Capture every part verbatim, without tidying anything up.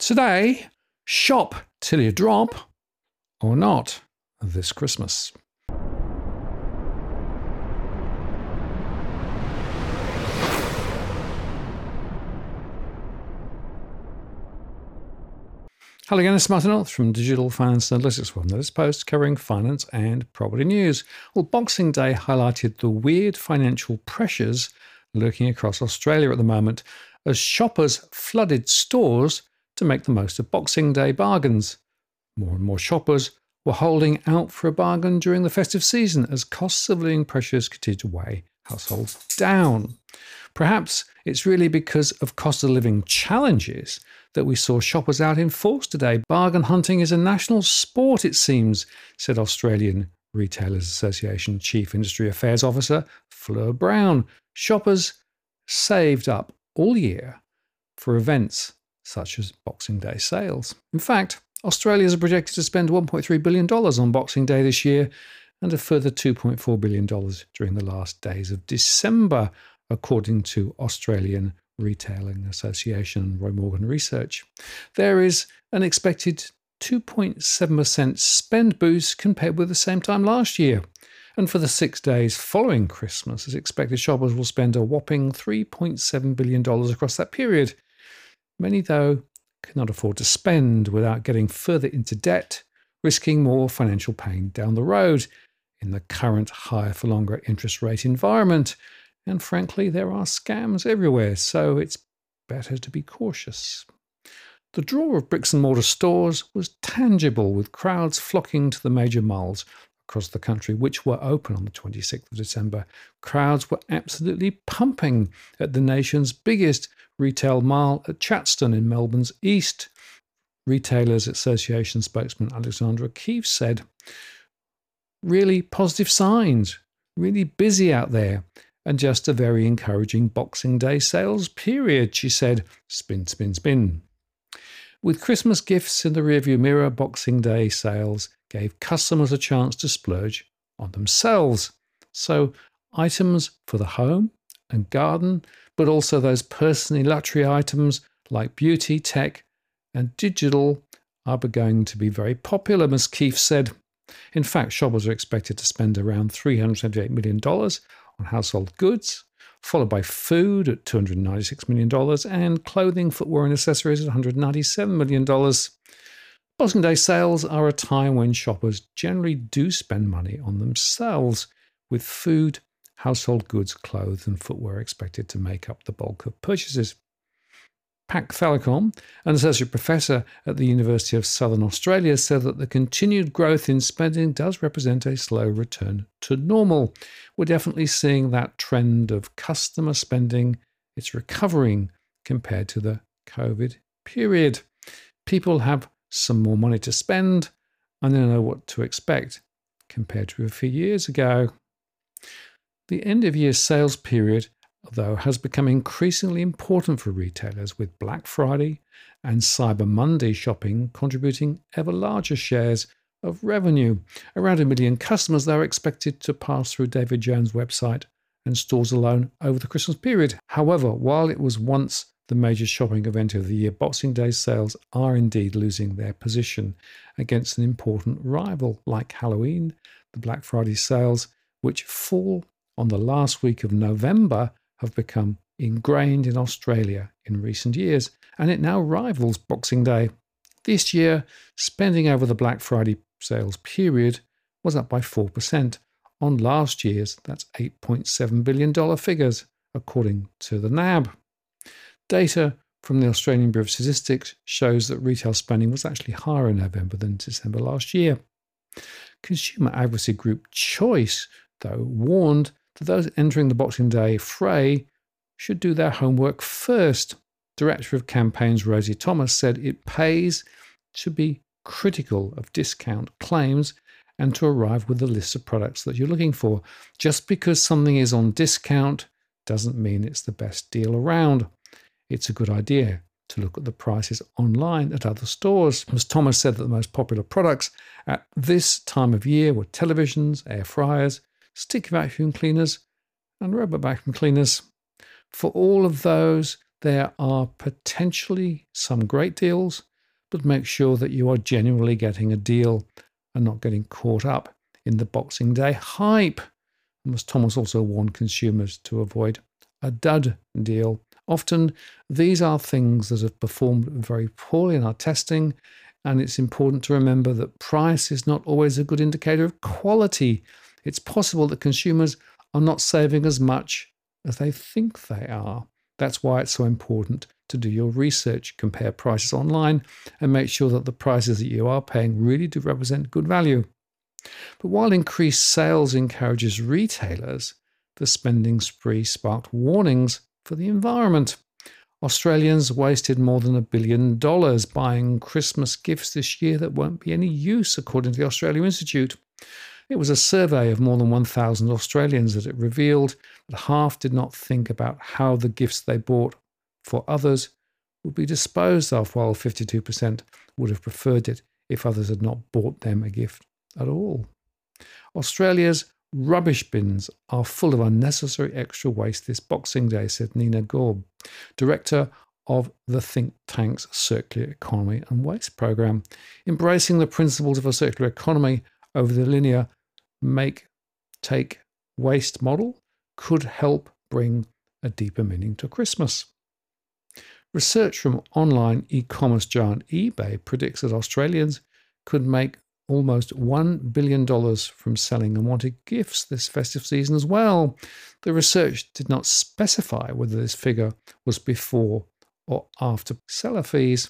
Today, shop till you drop or not this Christmas. Hello again, it's Martin North from Digital Finance Analytics, one that is post covering finance and property news. Well, Boxing Day highlighted the weird financial pressures lurking across Australia at the moment as shoppers flooded stores to make the most of Boxing Day bargains. More and more shoppers were holding out for a bargain during the festive season as cost of living pressures continue to weigh households down. Perhaps it's really because of cost of living challenges that we saw shoppers out in force today. Bargain hunting is a national sport, it seems, said Australian Retailers Association Chief Industry Affairs Officer Fleur Brown. Shoppers saved up all year for events such as Boxing Day sales. In fact, Australians are projected to spend one point three billion dollars on Boxing Day this year and a further two point four billion dollars during the last days of December, according to Australian Retailing Association and Roy Morgan Research. There is an expected two point seven percent spend boost compared with the same time last year. And for the six days following Christmas, it's expected shoppers will spend a whopping three point seven billion dollars across that period. Many, though, cannot afford to spend without getting further into debt, risking more financial pain down the road in the current higher for longer interest rate environment. And frankly, there are scams everywhere, so it's better to be cautious. The draw of bricks and mortar stores was tangible, with crowds flocking to the major malls across the country, which were open on the twenty-sixth of December. Crowds were absolutely pumping at the nation's biggest retail mall at Chadstone in Melbourne's east. Retailers Association spokesman Alexandra Keefe said, "Really positive signs, really busy out there, and just a very encouraging Boxing Day sales period," she said. Spin, spin, spin. With Christmas gifts in the rearview mirror, Boxing Day sales gave customers a chance to splurge on themselves. So items for the home and garden, but also those personally luxury items like beauty, tech, and digital are going to be very popular, Miz Keefe said. In fact, shoppers are expected to spend around three hundred seventy-eight million dollars on household goods, followed by food at two hundred ninety-six million dollars and clothing, footwear and accessories at one hundred ninety-seven million dollars. Boxing Day sales are a time when shoppers generally do spend money on themselves, with food, household goods, clothes and footwear expected to make up the bulk of purchases. Pak Thalakon, an associate professor at the University of Southern Australia, said that the continued growth in spending does represent a slow return to normal. We're definitely seeing that trend of customer spending. It's recovering compared to the COVID period. People have some more money to spend and they know what to expect compared to a few years ago. The end of year sales period, though, has become increasingly important for retailers, with Black Friday and Cyber Monday shopping contributing ever larger shares of revenue. Around a million customers, though, are expected to pass through David Jones' website and stores alone over the Christmas period. However, while it was once the major shopping event of the year, Boxing Day sales are indeed losing their position against an important rival like Halloween. The Black Friday sales, which fall on the last week of November, have become ingrained in Australia in recent years, and it now rivals Boxing Day. This year, spending over the Black Friday sales period was up by four percent on last year's, that's eight point seven billion dollars figures, according to the N A B. Data from the Australian Bureau of Statistics shows that retail spending was actually higher in November than December last year. Consumer advocacy group Choice, though, warned that those entering the Boxing Day fray should do their homework first. Director of Campaigns Rosie Thomas said it pays to be critical of discount claims and to arrive with a list of products that you're looking for. Just because something is on discount doesn't mean it's the best deal around. It's a good idea to look at the prices online at other stores. As Thomas said, that the most popular products at this time of year were televisions, air fryers, stick vacuum cleaners, and rubber vacuum cleaners. For all of those, there are potentially some great deals, but make sure that you are genuinely getting a deal and not getting caught up in the Boxing Day hype. And Thomas also warned consumers to avoid a dud deal. Often, these are things that have performed very poorly in our testing, and it's important to remember that price is not always a good indicator of quality. It's possible that consumers are not saving as much as they think they are. That's why it's so important to do your research, compare prices online, and make sure that the prices that you are paying really do represent good value. But while increased sales encourages retailers, the spending spree sparked warnings for the environment. Australians wasted more than a billion dollars buying Christmas gifts this year that won't be any use, according to the Australia Institute. It was a survey of more than one thousand Australians that it revealed that half did not think about how the gifts they bought for others would be disposed of, while fifty-two percent would have preferred it if others had not bought them a gift at all. Australia's rubbish bins are full of unnecessary extra waste this Boxing Day, said Nina Gorb, director of the think tank's Circular Economy and Waste Programme. Embracing the principles of a circular economy over the linear make, take, waste model could help bring a deeper meaning to Christmas. Research from online e-commerce giant eBay predicts that Australians could make almost one billion dollars from selling unwanted gifts this festive season as well. The research did not specify whether this figure was before or after seller fees.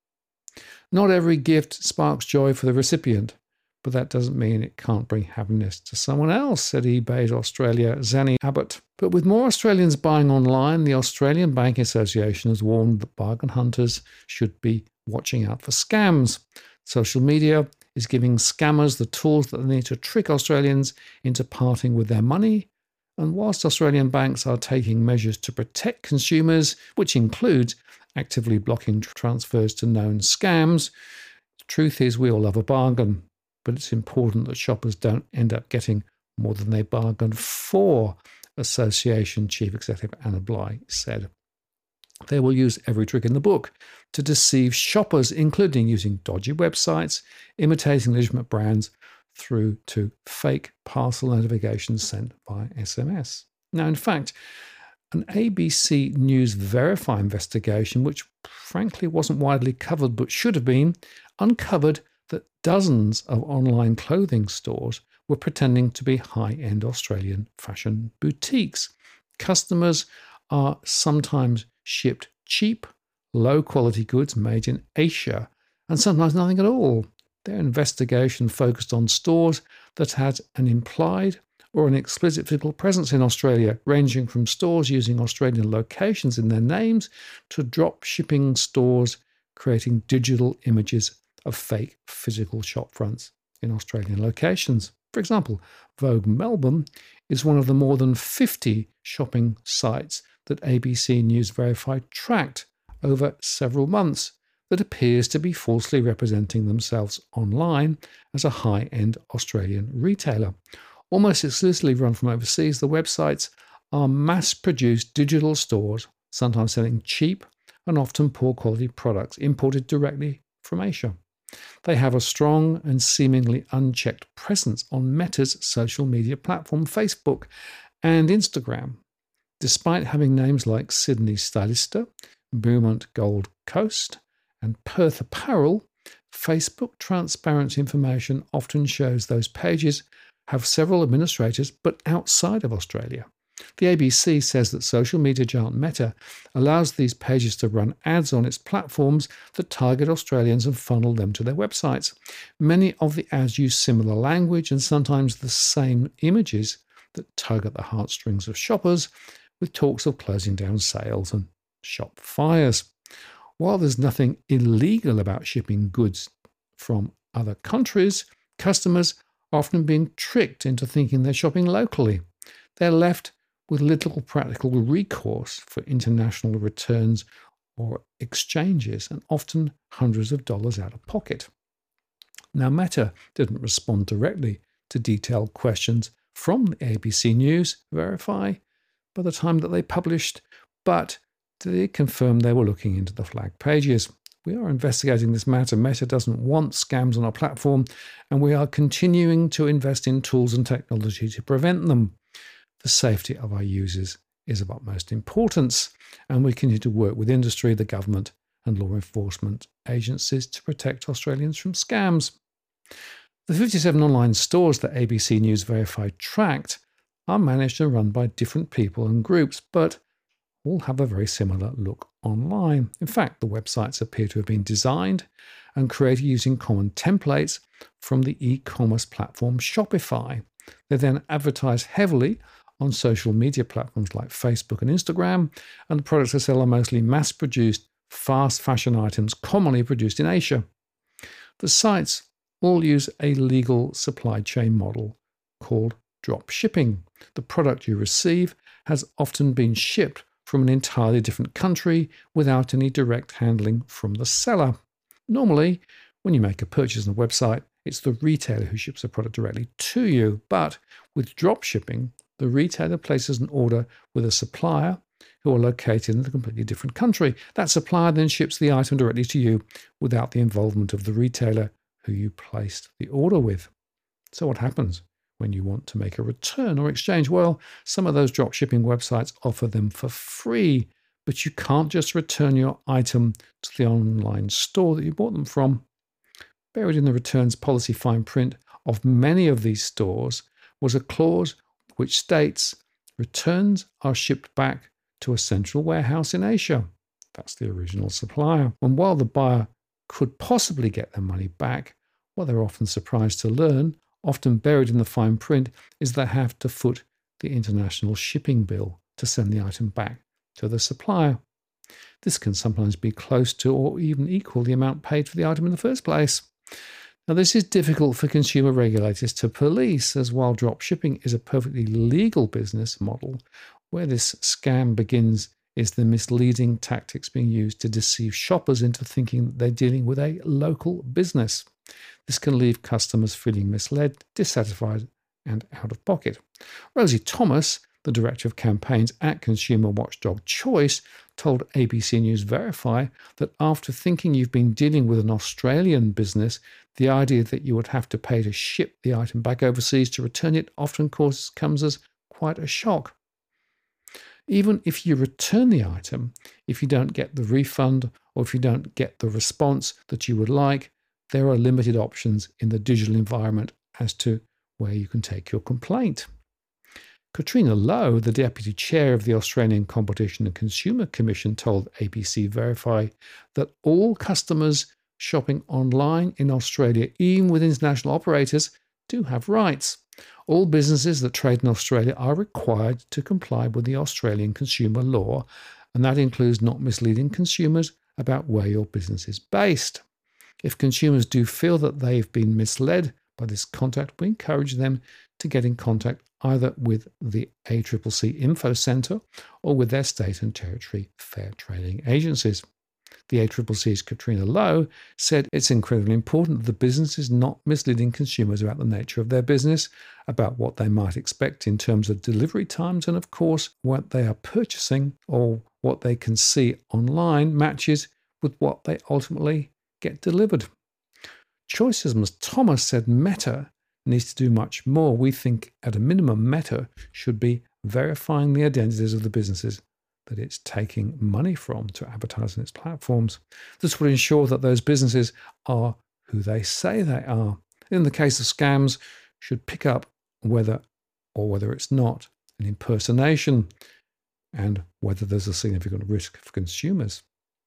Not every gift sparks joy for the recipient, but that doesn't mean it can't bring happiness to someone else, said eBay's Australia Zanny Abbott. But with more Australians buying online, the Australian Banking Association has warned that bargain hunters should be watching out for scams. Social media is giving scammers the tools that they need to trick Australians into parting with their money. And whilst Australian banks are taking measures to protect consumers, which includes actively blocking transfers to known scams, the truth is we all love a bargain. But it's important that shoppers don't end up getting more than they bargained for, Association Chief Executive Anna Bligh said. They will use every trick in the book to deceive shoppers, including using dodgy websites, imitating legitimate brands, through to fake parcel notifications sent via S M S. Now, in fact, an A B C News Verify investigation, which frankly wasn't widely covered but should have been, uncovered that dozens of online clothing stores were pretending to be high-end Australian fashion boutiques. Customers are sometimes shipped cheap, low-quality goods made in Asia, and sometimes nothing at all. Their investigation focused on stores that had an implied or an explicit physical presence in Australia, ranging from stores using Australian locations in their names to drop shipping stores creating digital images of fake physical shop fronts in Australian locations. For example, Vogue Melbourne is one of the more than fifty shopping sites that A B C News Verify tracked over several months that appears to be falsely representing themselves online as a high-end Australian retailer. Almost exclusively run from overseas, the websites are mass-produced digital stores, sometimes selling cheap and often poor-quality products imported directly from Asia. They have a strong and seemingly unchecked presence on Meta's social media platform, Facebook and Instagram. Despite having names like Sydney Stylista, Beaumont Gold Coast, and Perth Apparel, Facebook transparent information often shows those pages have several administrators but outside of Australia. The A B C says that social media giant Meta allows these pages to run ads on its platforms that target Australians and funnel them to their websites. Many of the ads use similar language and sometimes the same images that tug at the heartstrings of shoppers, with talks of closing down sales and shop fires. While there's nothing illegal about shipping goods from other countries, customers are often being tricked into thinking they're shopping locally. They're left with little practical recourse for international returns or exchanges, and often hundreds of dollars out of pocket. Now, Meta didn't respond directly to detailed questions from the A B C News Verify by the time that they published, but they confirmed they were looking into the flag pages. We are investigating this matter. Meta doesn't want scams on our platform, and we are continuing to invest in tools and technology to prevent them. The safety of our users is of utmost importance, and we continue to work with industry, the government, and law enforcement agencies to protect Australians from scams. The fifty-seven online stores that A B C News Verify tracked are managed and run by different people and groups, but all have a very similar look online. In fact, the websites appear to have been designed and created using common templates from the e-commerce platform Shopify. They then advertise heavily on social media platforms like Facebook and Instagram, and the products they sell are mostly mass-produced, fast fashion items commonly produced in Asia. The sites all use a legal supply chain model called drop shipping. The product you receive has often been shipped from an entirely different country without any direct handling from the seller. Normally, when you make a purchase on a website, it's the retailer who ships the product directly to you. But with drop shipping, the retailer places an order with a supplier who are located in a completely different country. That supplier then ships the item directly to you without the involvement of the retailer who you placed the order with. So what happens when you want to make a return or exchange? Well, some of those drop shipping websites offer them for free, but you can't just return your item to the online store that you bought them from. Buried in the returns policy fine print of many of these stores was a clause which states returns are shipped back to a central warehouse in Asia. That's the original supplier. And while the buyer could possibly get their money back, what they're often surprised to learn, often buried in the fine print, is they have to foot the international shipping bill to send the item back to the supplier. This can sometimes be close to or even equal the amount paid for the item in the first place. Now, this is difficult for consumer regulators to police, as while drop shipping is a perfectly legal business model, where this scam begins is the misleading tactics being used to deceive shoppers into thinking that they're dealing with a local business. This can leave customers feeling misled, dissatisfied, and out of pocket. Rosie Thomas, the Director of Campaigns at Consumer Watchdog Choice, told A B C News Verify that after thinking you've been dealing with an Australian business, the idea that you would have to pay to ship the item back overseas to return it often causes, comes as quite a shock. Even if you return the item, if you don't get the refund or if you don't get the response that you would like, there are limited options in the digital environment as to where you can take your complaint. Katrina Lowe, the Deputy Chair of the Australian Competition and Consumer Commission, told A B C Verify that all customers shopping online in Australia, even with international operators, do have rights. All businesses that trade in Australia are required to comply with the Australian consumer law, and that includes not misleading consumers about where your business is based. If consumers do feel that they've been misled by this contact, we encourage them to get in contact either with the A C C C Info Centre or with their state and territory fair trading agencies. The A C C C's Katrina Lowe said it's incredibly important that the business is not misleading consumers about the nature of their business, about what they might expect in terms of delivery times, and of course, what they are purchasing or what they can see online matches with what they ultimately get delivered. Choices Miz Thomas said Meta needs to do much more. We think at a minimum Meta should be verifying the identities of the businesses that it's taking money from to advertise on its platforms. This would ensure that those businesses are who they say they are. In the case of scams, should pick up whether or whether it's not an impersonation and whether there's a significant risk for consumers.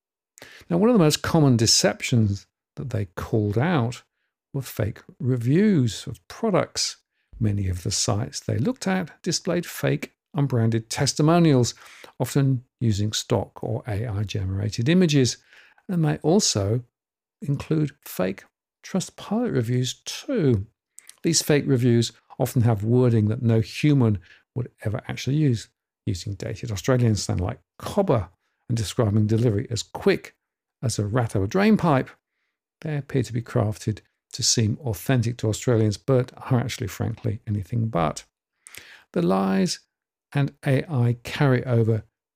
Now, one of the most common deceptions that they called out were fake reviews of products. Many of the sites they looked at displayed fake unbranded testimonials, often using stock or A I-generated images, and may also include fake Trustpilot reviews too. These fake reviews often have wording that no human would ever actually use, using dated Australian slang like cobber and describing delivery as quick as a rat out of a drain pipe. They appear to be crafted to seem authentic to Australians, but are actually, frankly, anything but. The lies and A I carry over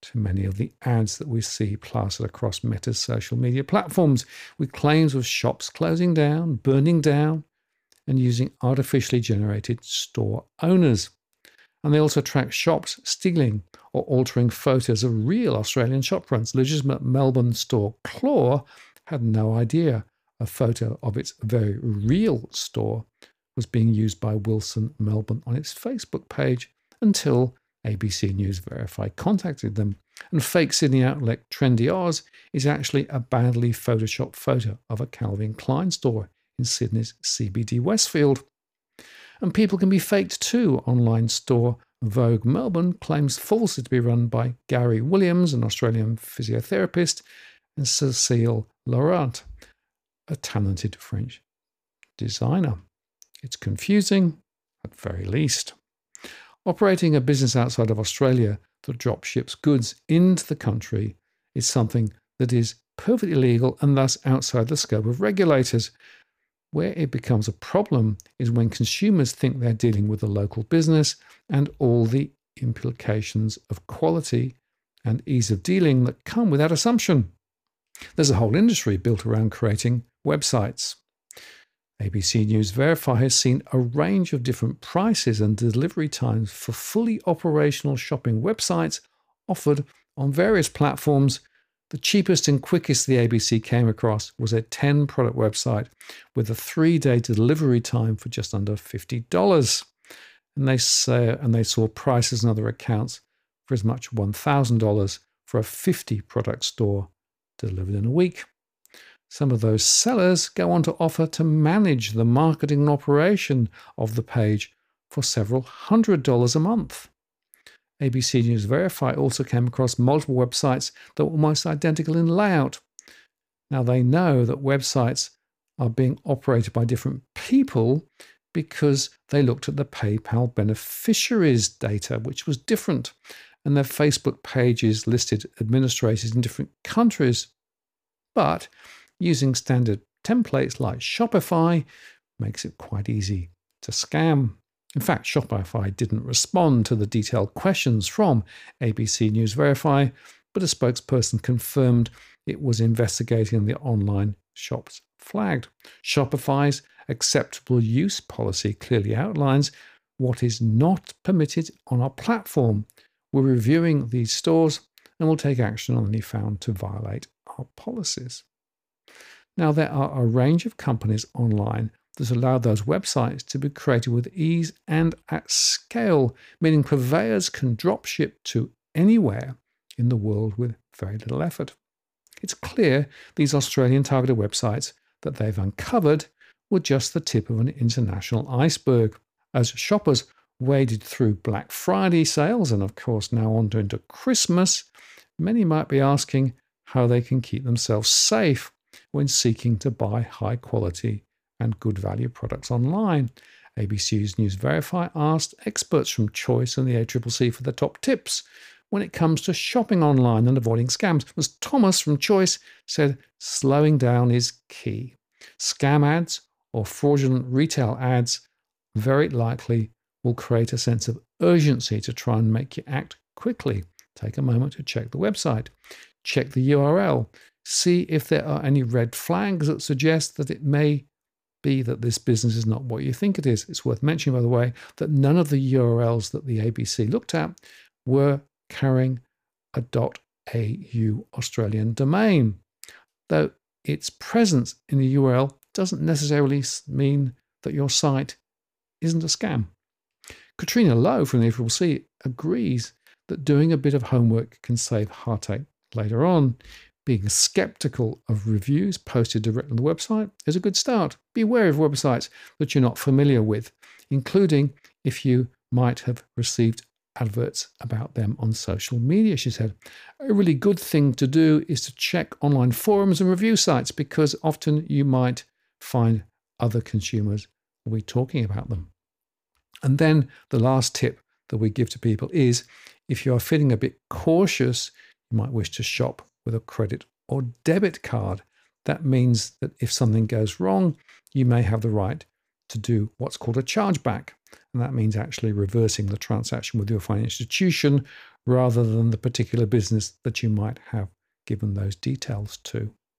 to many of the ads that we see plastered across Meta's social media platforms, with claims of shops closing down, burning down, and using artificially generated store owners. And they also track shops stealing or altering photos of real Australian shopfronts. Legitimate Melbourne store Claw had no idea a photo of its very real store was being used by Wilson Melbourne on its Facebook page until A B C News Verify contacted them. And fake Sydney outlet Trendy Oz is actually a badly photoshopped photo of a Calvin Klein store in Sydney's C B D Westfield. And people can be faked too. Online store Vogue Melbourne claims falsely to be run by Gary Williams, an Australian physiotherapist, and Cécile Laurent, a talented French designer. It's confusing, at very least. Operating a business outside of Australia that drop ships goods into the country is something that is perfectly legal and thus outside the scope of regulators. Where it becomes a problem is when consumers think they're dealing with a local business and all the implications of quality and ease of dealing that come with that assumption. There's a whole industry built around creating websites. A B C News Verify has seen a range of different prices and delivery times for fully operational shopping websites offered on various platforms. The cheapest and quickest the A B C came across was a ten product website with a three-day delivery time for just under fifty dollars. And they say, and they saw prices and other accounts for as much as one thousand dollars for a fifty product store delivered in a week. Some of those sellers go on to offer to manage the marketing and operation of the page for several hundred dollars a month. A B C News Verify also came across multiple websites that were almost identical in layout. Now they know that websites are being operated by different people because they looked at the PayPal beneficiaries data, which was different, and their Facebook pages listed administrators in different countries. But using standard templates like Shopify makes it quite easy to scam. In fact, Shopify didn't respond to the detailed questions from A B C News Verify, but a spokesperson confirmed it was investigating the online shops flagged. Shopify's acceptable use policy clearly outlines what is not permitted on our platform. We're reviewing these stores and will take action on any found to violate our policies. Now, there are a range of companies online that allow those websites to be created with ease and at scale, meaning purveyors can drop ship to anywhere in the world with very little effort. It's clear these Australian targeted websites that they've uncovered were just the tip of an international iceberg. As shoppers waded through Black Friday sales and, of course, now on to into Christmas, many might be asking how they can keep themselves safe when seeking to buy high quality and good value products online. A B C's News Verify asked experts from Choice and the A C C C for the top tips when it comes to shopping online and avoiding scams. As Thomas from Choice said, slowing down is key. Scam ads or fraudulent retail ads very likely will create a sense of urgency to try and make you act quickly. Take a moment to check the website. Check the U R L. See if there are any red flags that suggest that it may be that this business is not what you think it is. It's worth mentioning, by the way, that none of the U R Ls that the A B C looked at were carrying a .au Australian domain, though its presence in the U R L doesn't necessarily mean that your site isn't a scam. Katrina Lowe from the A C C C agrees that doing a bit of homework can save heartache later on. Being skeptical of reviews posted directly on the website is a good start. Be wary of websites that you're not familiar with, including if you might have received adverts about them on social media, she said. A really good thing to do is to check online forums and review sites, because often you might find other consumers will be talking about them. And then the last tip that we give to people is, if you are feeling a bit cautious, you might wish to shop with a credit or debit card. That means that if something goes wrong, you may have the right to do what's called a chargeback. And that means actually reversing the transaction with your financial institution rather than the particular business that you might have given those details to.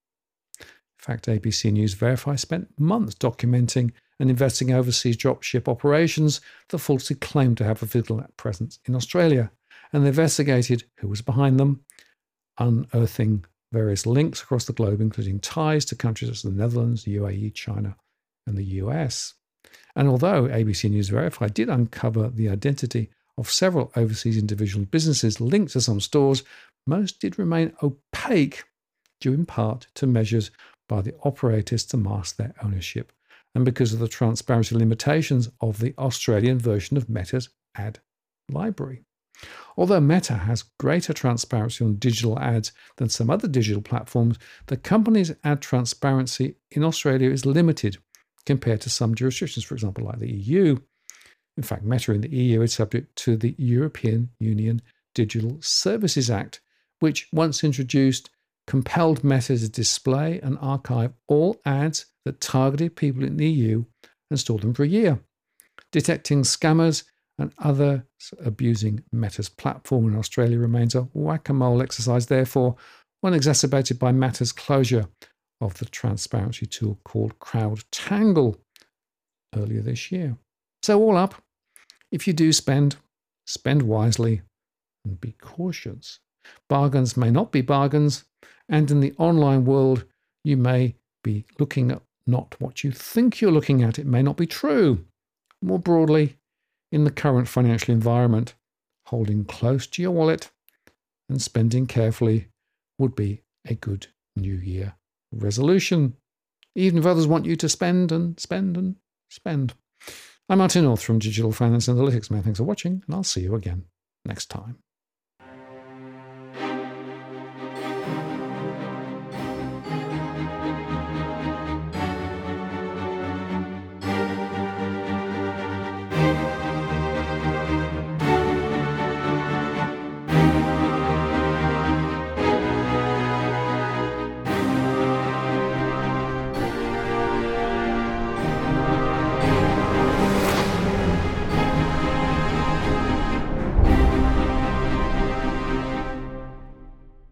In fact, A B C News Verify spent months documenting and investigating overseas dropship operations that falsely claimed to have a physical presence in Australia. And they investigated who was behind them, unearthing various links across the globe, including ties to countries such as the Netherlands, U A E, China, and the U S. And although A B C News Verify did uncover the identity of several overseas individual businesses linked to some stores, most did remain opaque, due in part to measures by the operators to mask their ownership, and because of the transparency limitations of the Australian version of Meta's ad library. Although Meta has greater transparency on digital ads than some other digital platforms, the company's ad transparency in Australia is limited compared to some jurisdictions, for example, like the E U. In fact, Meta in the E U is subject to the European Union Digital Services Act, which, once introduced, compelled Meta to display and archive all ads that targeted people in the E U and store them for a year. Detecting scammers and others abusing Meta's platform in Australia remains a whack-a-mole exercise, therefore, one exacerbated by Meta's closure of the transparency tool called CrowdTangle earlier this year. So all up, if you do spend, spend wisely and be cautious. Bargains may not be bargains, and in the online world, you may be looking at not what you think you're looking at. It may not be true. More broadly, in the current financial environment, holding close to your wallet and spending carefully would be a good New Year resolution, even if others want you to spend and spend and spend. I'm Martin North from Digital Finance Analytics. Man, thanks for watching, and I'll see you again next time.